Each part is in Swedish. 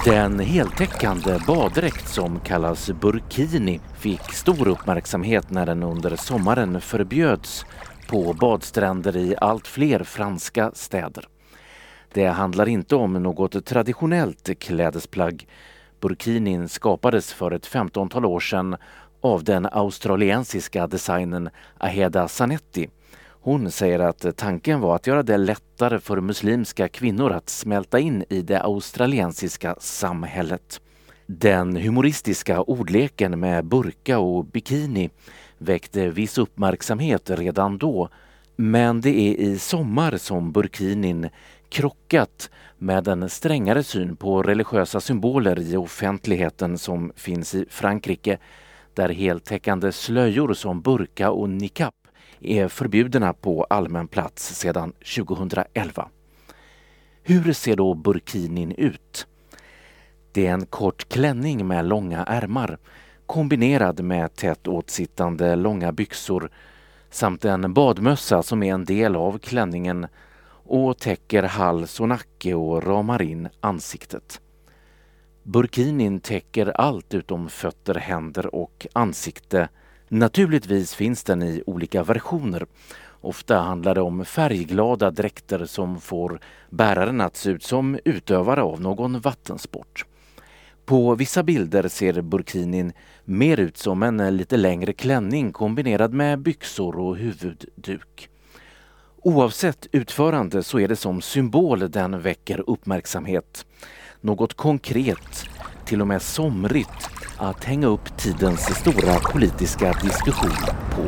Den heltäckande baddräkt som kallas burkini fick stor uppmärksamhet när den under sommaren förbjöds på badstränder i allt fler franska städer. Det handlar inte om något traditionellt klädesplagg. Burkinin skapades för ett 15-tal år sedan av den australiensiska designern Aheda Zanetti. Hon säger att tanken var att göra det lättare för muslimska kvinnor att smälta in i det australiensiska samhället. Den humoristiska ordleken med burka och bikini väckte viss uppmärksamhet redan då, men det är i sommar som burkinin krockat med en strängare syn på religiösa symboler i offentligheten som finns i Frankrike, där heltäckande slöjor som burka och niqab är förbjudna på allmän plats sedan 2011. Hur ser då burkinin ut? Det är en kort klänning med långa ärmar kombinerad med tätt åtsittande långa byxor samt en badmössa som är en del av klänningen och täcker hals och nacke och ramar in ansiktet. Burkinin täcker allt utom fötter, händer och ansikte. Naturligtvis finns den i olika versioner. Ofta handlar det om färgglada dräkter som får bäraren att se ut som utövare av någon vattensport. På vissa bilder ser burkinin mer ut som en lite längre klänning kombinerad med byxor och huvudduk. Oavsett utförande så är det som symbol den väcker uppmärksamhet. Något konkret, till och med somrigt, att hänga upp tidens stora politiska diskussion på.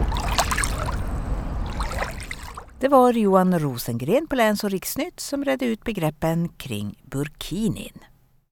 Det var Johan Rosengren på Läns- och Riksnytt som redde ut begreppen kring burkinin.